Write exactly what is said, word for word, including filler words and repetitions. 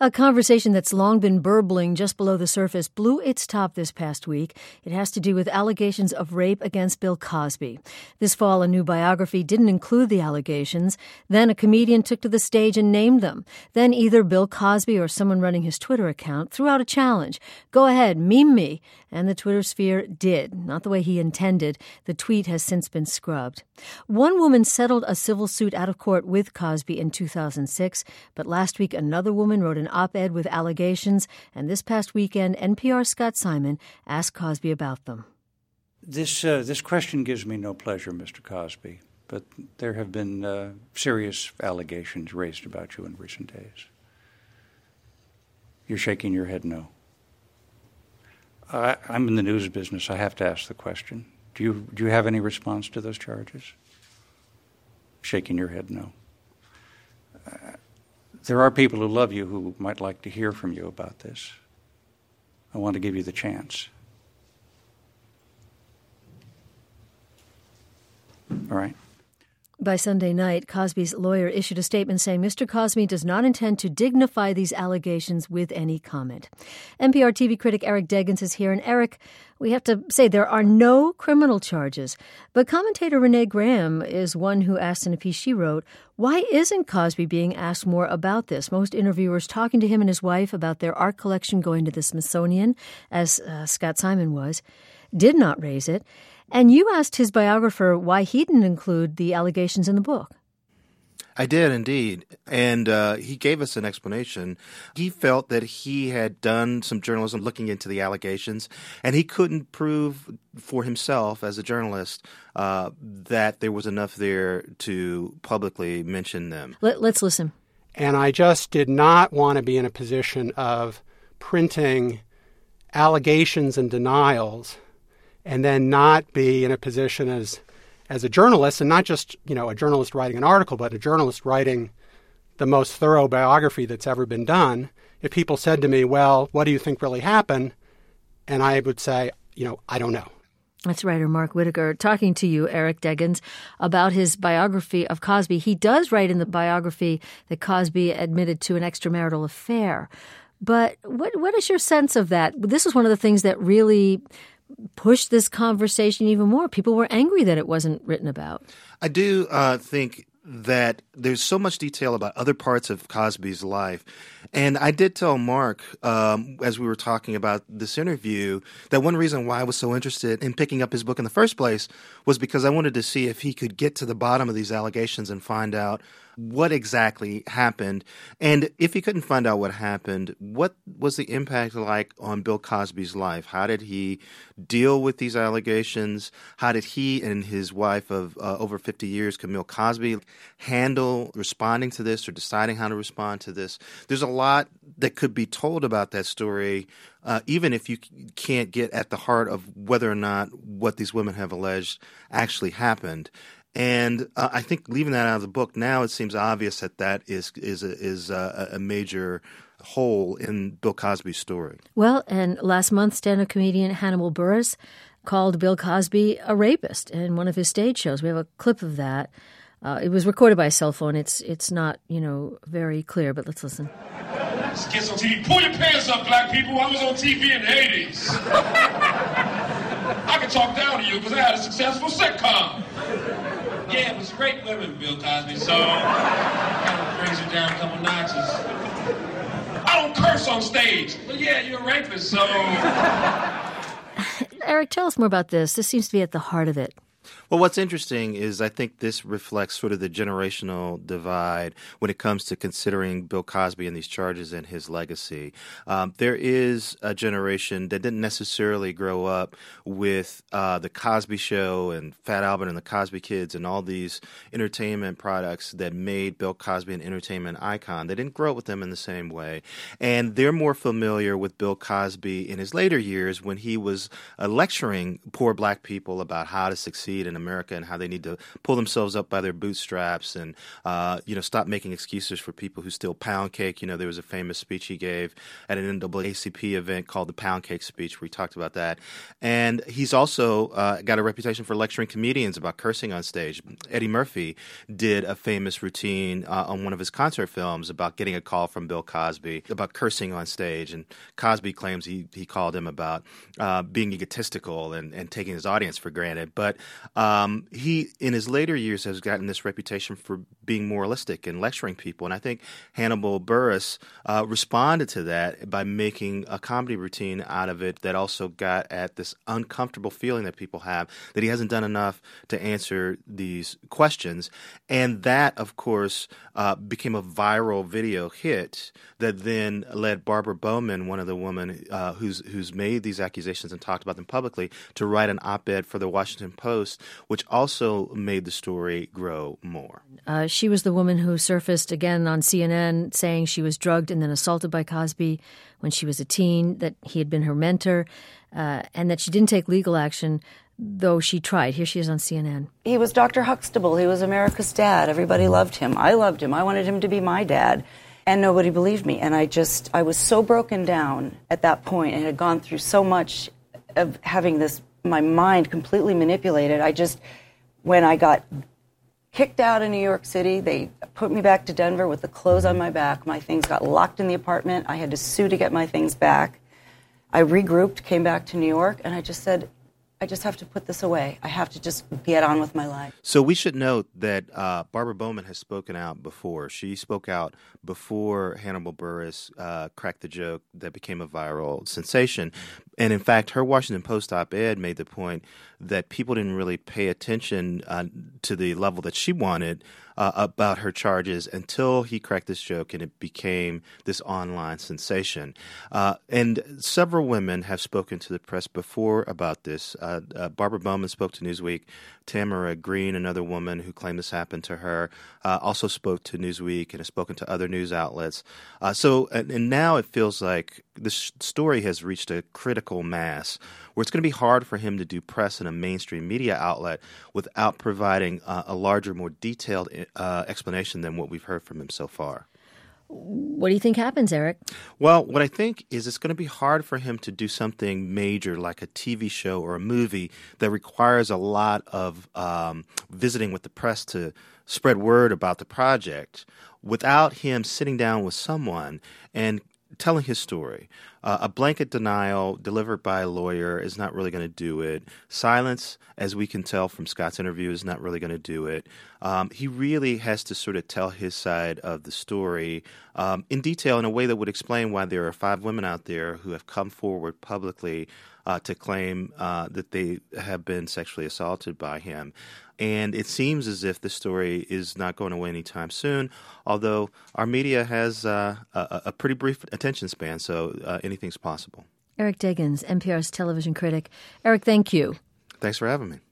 A conversation that's long been burbling just below the surface blew its top this past week. It has to do with allegations of rape against Bill Cosby. This fall, a new biography didn't include the allegations. Then a comedian took to the stage and named them. Then either Bill Cosby or someone running his Twitter account threw out a challenge. Go ahead, meme me. And the Twitter sphere did. Not the way he intended. The tweet has since been scrubbed. One woman settled a civil suit out of court with Cosby in two thousand six, but last week another woman wrote an op-ed with allegations, and this past weekend, N P R's Scott Simon asked Cosby about them. This uh, this question gives me no pleasure, Mister Cosby, but there have been uh, serious allegations raised about you in recent days. You're shaking your head no. I, I'm in the news business. I have to ask the question. Do you do you have any response to those charges? Shaking your head no. Uh, There are people who love you who might like to hear from you about this. I want to give you the chance. All right. By Sunday night, Cosby's lawyer issued a statement saying Mister Cosby does not intend to dignify these allegations with any comment. N P R T V critic Eric Deggans is here. And Eric, we have to say there are no criminal charges. But commentator Renee Graham is one who asked in a piece she wrote, why isn't Cosby being asked more about this? Most interviewers talking to him and his wife about their art collection going to the Smithsonian, as uh, Scott Simon was, did not raise it. And you asked his biographer why he didn't include the allegations in the book. I did indeed. And uh, he gave us an explanation. He felt that he had done some journalism looking into the allegations, and he couldn't prove for himself as a journalist uh, that there was enough there to publicly mention them. Let, let's listen. And I just did not want to be in a position of printing allegations and denials and then not be in a position as as a journalist, and not just, you know, a journalist writing an article, but a journalist writing the most thorough biography that's ever been done. If people said to me, well, what do you think really happened? And I would say, you know, I don't know. That's writer Mark Whitaker talking to you, Eric Deggans, about his biography of Cosby. He does write in the biography that Cosby admitted to an extramarital affair. But what what is your sense of that? This is one of the things that really pushed this conversation even more. People were angry that it wasn't written about. I do uh, think that there's so much detail about other parts of Cosby's life. And I did tell Mark, um, as we were talking about this interview, that one reason why I was so interested in picking up his book in the first place was because I wanted to see if he could get to the bottom of these allegations and find out what exactly happened. And if he couldn't find out what happened, what was the impact like on Bill Cosby's life? How did he deal with these allegations? How did he and his wife of uh, over fifty years, Camille Cosby, handle responding to this or deciding how to respond to this? There's a lot that could be told about that story, uh, even if you can't get at the heart of whether or not what these women have alleged actually happened. And uh, I think leaving that out of the book now, it seems obvious that that is is a, is a, a major hole in Bill Cosby's story. Well, and last month, stand-up comedian Hannibal Buress called Bill Cosby a rapist in one of his stage shows. We have a clip of that. Uh, it was recorded by a cell phone. It's it's not, you know, very clear, but let's listen. Skits on T V. Pull your pants up, black people. I was on T V in the eighties. I can talk down to you because I had a successful sitcom. Yeah, it was great women, Bill Cosby, so kind of brings you down a couple notches. I don't curse on stage. Well, yeah, you're a rapist, so... Eric, tell us more about this. This seems to be at the heart of it. Well, what's interesting is I think this reflects sort of the generational divide when it comes to considering Bill Cosby and these charges and his legacy. Um, there is a generation that didn't necessarily grow up with uh, the Cosby Show and Fat Albert and the Cosby Kids and all these entertainment products that made Bill Cosby an entertainment icon. They didn't grow up with them in the same way. And they're more familiar with Bill Cosby in his later years when he was uh, lecturing poor black people about how to succeed in in America and how they need to pull themselves up by their bootstraps and, uh, you know, stop making excuses for people who steal pound cake. You know, there was a famous speech he gave at an N double A C P event called the Pound Cake Speech, where he talked about that. And he's also uh, got a reputation for lecturing comedians about cursing on stage. Eddie Murphy did a famous routine uh, on one of his concert films about getting a call from Bill Cosby about cursing on stage. And Cosby claims he, he called him about uh, being egotistical and, and taking his audience for granted. But um, he, in his later years, has gotten this reputation for being moralistic and lecturing people. And I think Hannibal Buress uh, responded to that by making a comedy routine out of it that also got at this uncomfortable feeling that people have that he hasn't done enough to answer these questions. And that, of course, uh, became a viral video hit that then led Barbara Bowman, one of the women uh, who's who's made these accusations and talked about them publicly, to write an op-ed for the Washington Post, which also made the story grow more. Uh, she was the woman who surfaced again on C N N saying she was drugged and then assaulted by Cosby when she was a teen, that he had been her mentor, uh, and that she didn't take legal action, though she tried. Here she is on C N N. He was Doctor Huxtable. He was America's dad. Everybody loved him. I loved him. I wanted him to be my dad. And nobody believed me. And I just, I was so broken down at that point and had gone through so much of having this, my mind completely manipulated. I just, when I got kicked out of New York City, they put me back to Denver with the clothes on my back. My things got locked in the apartment. I had to sue to get my things back. I regrouped, came back to New York, and I just said, I just have to put this away. I have to just get on with my life. So we should note that uh, Barbara Bowman has spoken out before. She spoke out before Hannibal Buress uh, cracked the joke that became a viral sensation. And in fact, her Washington Post op-ed made the point that people didn't really pay attention uh, to the level that she wanted uh, about her charges until he cracked this joke and it became this online sensation. Uh, and several women have spoken to the press before about this. Uh, uh, Barbara Bowman spoke to Newsweek. Tamara Green, another woman who claimed this happened to her, uh, also spoke to Newsweek and has spoken to other news outlets. Uh, so, and, and now it feels like this story has reached a critical mass where it's going to be hard for him to do press in a mainstream media outlet without providing uh, a larger, more detailed uh, explanation than what we've heard from him so far. What do you think happens, Eric? Well, what I think is it's going to be hard for him to do something major like a T V show or a movie that requires a lot of um, visiting with the press to spread word about the project without him sitting down with someone and telling his story. Uh, a blanket denial delivered by a lawyer is not really going to do it. Silence, as we can tell from Scott's interview, is not really going to do it. Um, he really has to sort of tell his side of the story um, in detail in a way that would explain why there are five women out there who have come forward publicly uh, to claim uh, that they have been sexually assaulted by him. And it seems as if the story is not going away anytime soon, although our media has uh, a, a pretty brief attention span, so uh, anything's possible. Eric Deggans, N P R's television critic. Eric, thank you. Thanks for having me.